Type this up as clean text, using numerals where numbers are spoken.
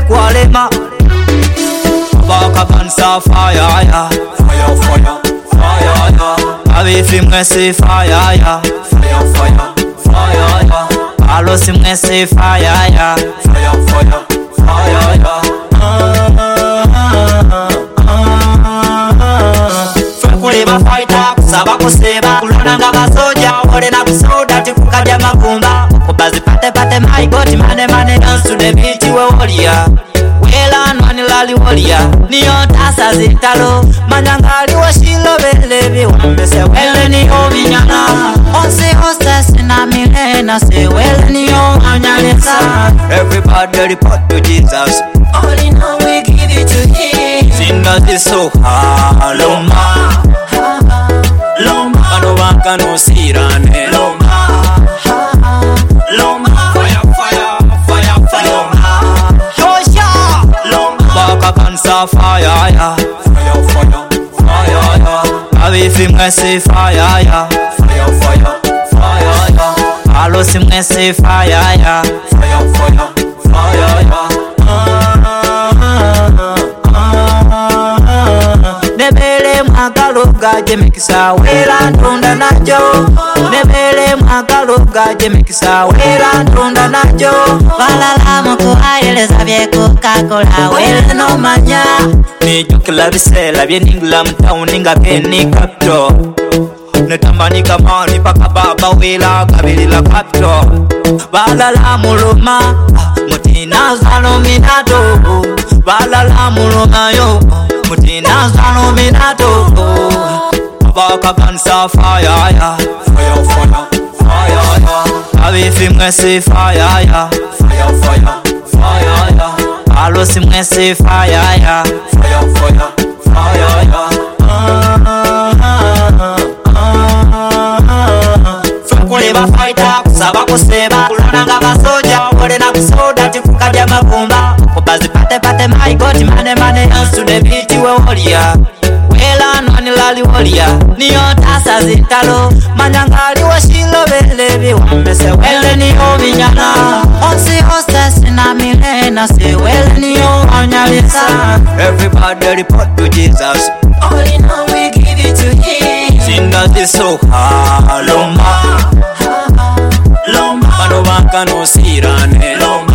kwalema Baka bansa fire ya Fire fire fire ya Abifi mwese fire ya Fire fire fire ya Alosi mwese fire ya Fire fire fire ya Frekuleba fighter kusaba kuseba kulonanga basoja ore na kusoda tikukadya makumba kubazi pate pate my god mane dance to the beat we warrior wela nwani lali warrior niyo tasa zitalo manyangali washilo belebi wambese wele niyo vinyana onsi hostess na milena se wele niyo anyalesa everybody report to Jesus all in all we give it to him singa ziso haloma Loma, ano baka no sirane Loma, Loma, fire, fire, fire, fire Loma, Joshua Loma, baka kansa fire ya Fire, fire, fire ya Abifi mwese fire ya Fire, fire, fire ya Alosi mwese fire ya Fire, fire, fire ya Nebele mwakaluga jemekisa wela ntunda najo Nebele mwakaluga jemekisa wela ntunda najo Balala muku ayeleza vyeku kakola wele no manya Nijukila bisela vyeningla mtauni nga peni kapto Netambani kamani paka baba wela kabilila kapto Balala muluma mutina zalo minato Balala muluma yo mutina zalo minato Baka kansa fire ya Fire fire fire ya Abifi mwese fire ya Fire fire fire ya Alosi mwese fire ya Fire fire fire ya Frekuleba fighter kusaba kuseba kulonanga basoja ore na kusoda tikukadya makumba kubazi pate pate my god mane dance to the beat we warrior wela nwani lali warrior niyo tasa zitalo manyangali washilo belebi wambese wele niyo vinyana onsi hostess na milena se wele niyo anyalisa everybody report to Jesus all in all we give it to him singa ziso haloma Loma, ano baka no sirane Loma